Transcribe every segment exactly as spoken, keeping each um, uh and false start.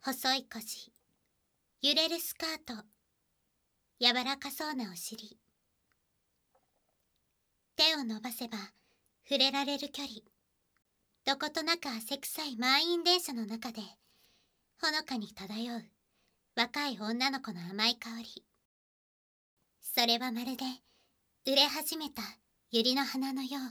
細い腰、揺れるスカート、柔らかそうなお尻。手を伸ばせば触れられる距離。どことなく汗臭い満員電車の中でほのかに漂う若い女の子の甘い香り。それはまるで売れ始めた百合の花のよう。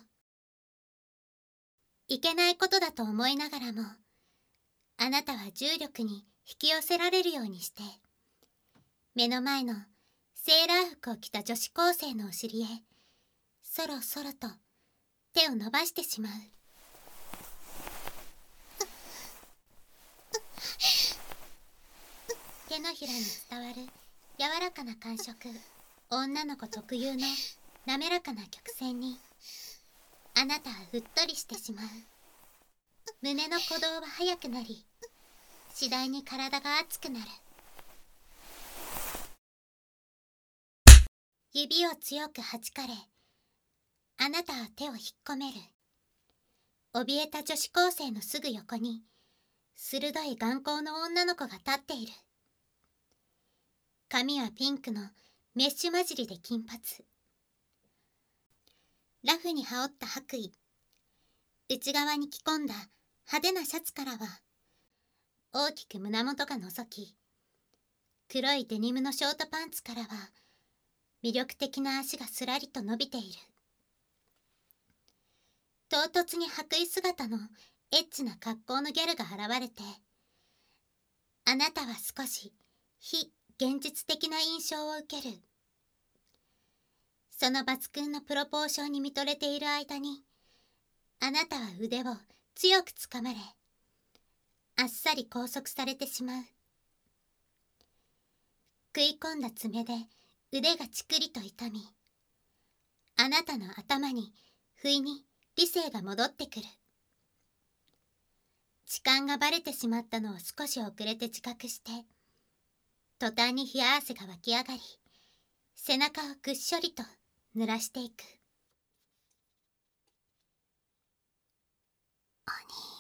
いけないことだと思いながらも、あなたは重力に引き寄せられるようにして、目の前のセーラー服を着た女子高生のお尻へそろそろと手を伸ばしてしまう。手のひらに伝わる柔らかな感触、女の子特有の滑らかな曲線にあなたはうっとりしてしまう。胸の鼓動は速くなり、次第に体が熱くなる。指を強くはじかれ、あなたは手を引っ込める。怯えた女子高生のすぐ横に鋭い眼光の女の子が立っている。髪はピンクのメッシュ混じりで金髪。ラフに羽織った白衣、内側に着込んだ派手なシャツからは大きく胸元が覗き、黒いデニムのショートパンツからは魅力的な足がすらりと伸びている。唐突に白衣姿のエッチな格好のギャルが現れて、あなたは少し非現実的な印象を受ける。その抜群のプロポーションに見とれている間に、あなたは腕を強くつかまれ、あっさり拘束されてしまう。食い込んだ爪で腕がチクリと痛み、あなたの頭に不意に理性が戻ってくる。痴漢がバレてしまったのを少し遅れて自覚して、途端に冷や汗が湧き上がり、背中をぐっしょりと濡らしていく。お兄